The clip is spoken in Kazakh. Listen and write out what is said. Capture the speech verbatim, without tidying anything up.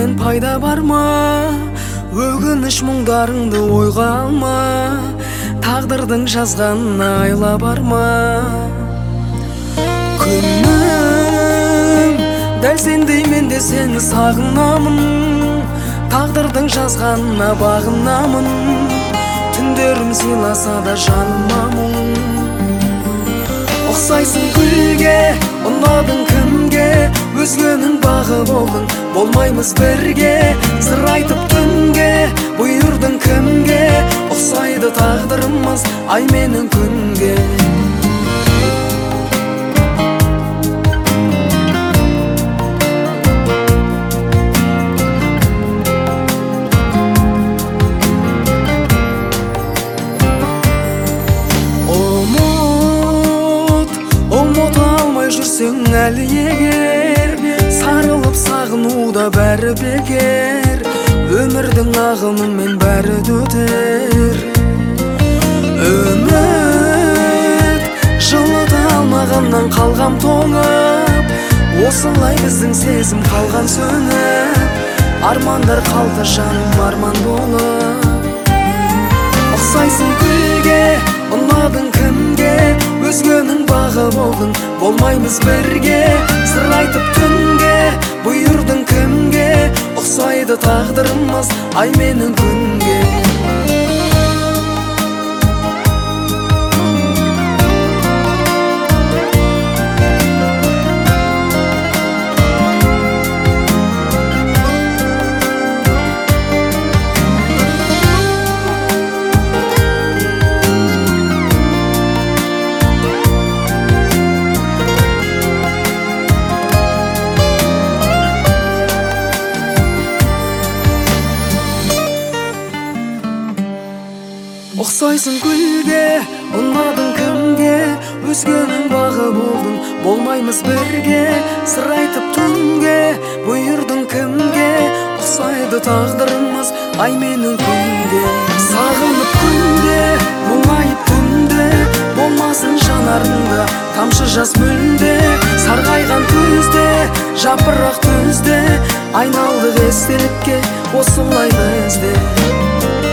менің пайда бар ма? Өкініш мұңдарыңды ойға алма, тағдырдың жазғанына айла бар ма? Күнім, дәл сендей мен де сені сағынамын, тағдырдың жазғанына бағынамын. Түндерім сыйласа да жаныма мұң. Ұқсайсың гүлге, ұнадың кімге, өзгенің бағы болдың, болмаймыз бірге. Сыр айтып түнге, бұйырдың кімге, ұқсайды тағдырымыз ай менің күнге. Жүрсең әлі егер, сарылып сағынуда бәрі бекер. Өмірдің ағымымен бәрі өтер. Үміт жылыта алмағаннан қалғам тоңып, осылай біздің сезім қалған сөніп. Армандар қалды жаным арман болып. Ұқсайсың гүлге, ұнадың кімге, өзгенің бағы болдың, болмаймыз бірге. Сыр айтып түнге, бұйырдың кімге, ұқсайды тағдырымыз ай менің күнге. Ұқсайсың гүлге, ұнадың кімге, өзгенің бағы болдың, болмаймыз бірге. Сыр айтып түнге, бұйырдың кімге, ұқсайды тағдырымыз ай менің күнге. Сағынып күнде, мұңайып түнде, болмасын жанарында тамшы жас мүлде. Сарғайған күзде, жапырақ түзде, айналдық естелікке осылай бізде.